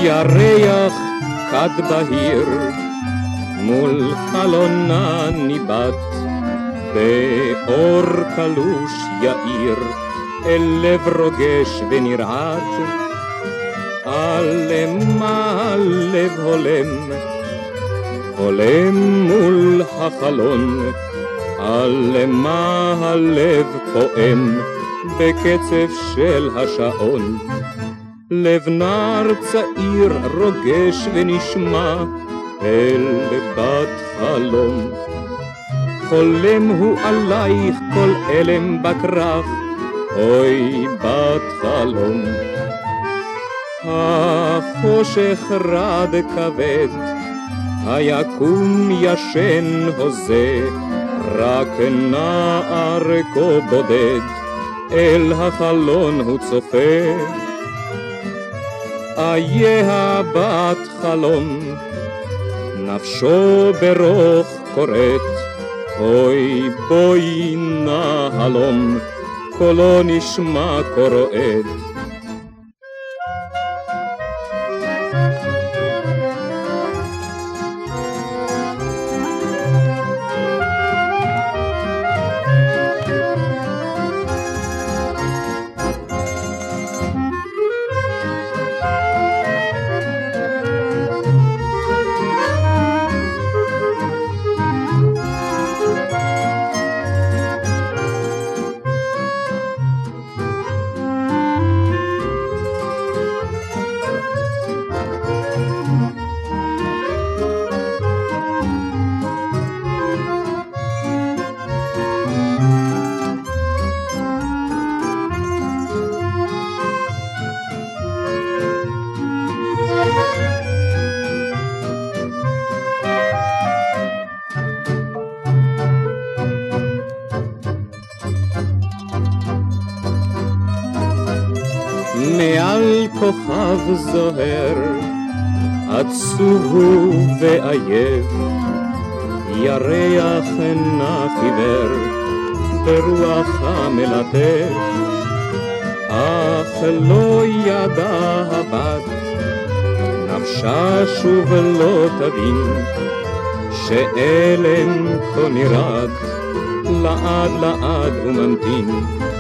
ירח כד בהיר מול חלונה ניבט, באור קלוש יאיר אל לב רוגש ונרעד. מה הלב הולם, הולם מול החלון, מה הלב פועם בקצב של השעון. לב נער צעיר רוגש ונשמע אל בת חלום. חולם הוא עלייך כל אלם בכרך, אוי בת חלום. החושך רד כבד, היקום ישן הוזה, רק נער כה בודד אל החלון הוא צופה. איה בת חלום, נפשו ברוך קוראת, אוי בואי נא הלום, קולו נשמע כה רועד. מעל כוכב זוהר, עצוב הוא ועייב, ירח נע חיוור ברוח המלטף. אך לא ידע הבת, נפשה שוב לא תבין, שאלם כה נרעד, לעד לעד הוא ממתין.